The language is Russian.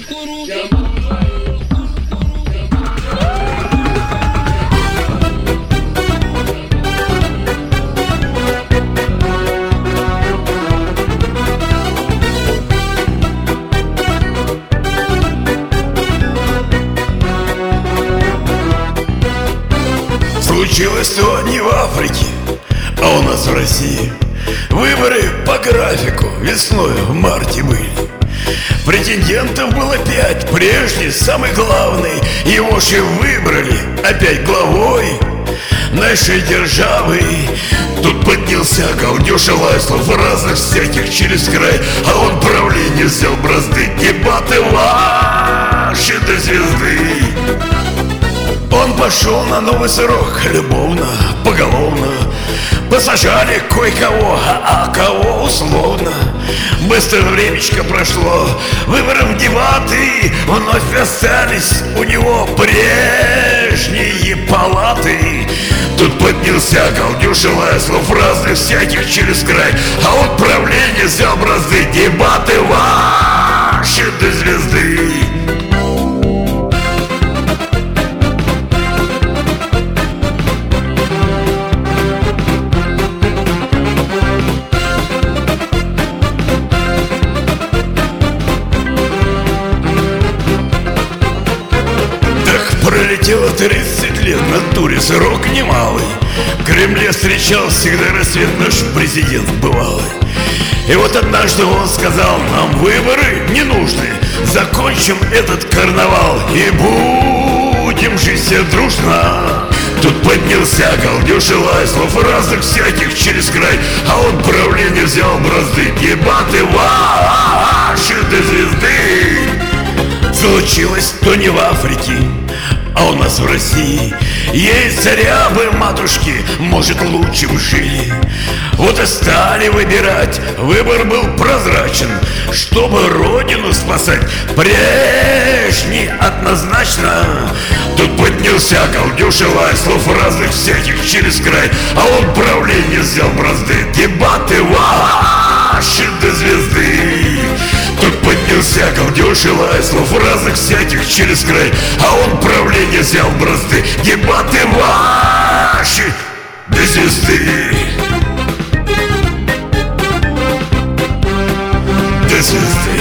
Случилось то не в Африке, а у нас в России. Выборы по графику весной в марте были. Претендентов было 5, прежний, самый главный. Его же выбрали опять главой нашей державы. Тут поднялся Галдюша Лайслов, разных всяких через край. А он правление взял бразды, дебаты ваши до звезды. Он пошел на новый срок, любовно, поголовно. Посажали кое-кого, а кого условно. Быстро времечко прошло, выбором дебаты. Вновь остались у него прежние палаты. Тут поднялся Галдюша Лайслов, разных всяких через край. А он правление взял бразды, дебаты ваши до звезды. Пролетело 30 лет, на туре срок немалый. В Кремле встречал всегда рассвет наш президент бывалый. И вот однажды он сказал: нам выборы не нужны, закончим этот карнавал и будем жить все дружно. Тут поднялся Галдюша Лайслов, разных всяких через край. А он правление взял бразды, дебаты ваши до звезды. Случилось то не в Африке, а у нас в России. Есть царя бы, матушки, может, лучше бы жили. Вот и стали выбирать, выбор был прозрачен. Чтобы родину спасать, прежний однозначно. Тут поднялся Галдюша Лайслов, разных всяких через край. А он правление взял бразды, дебаты ваши до звезды. Тут поднялся Галдюша Лайслов, разных всяких через край. А он правление взял бразды, дебаты ваши до звезды. До звезды.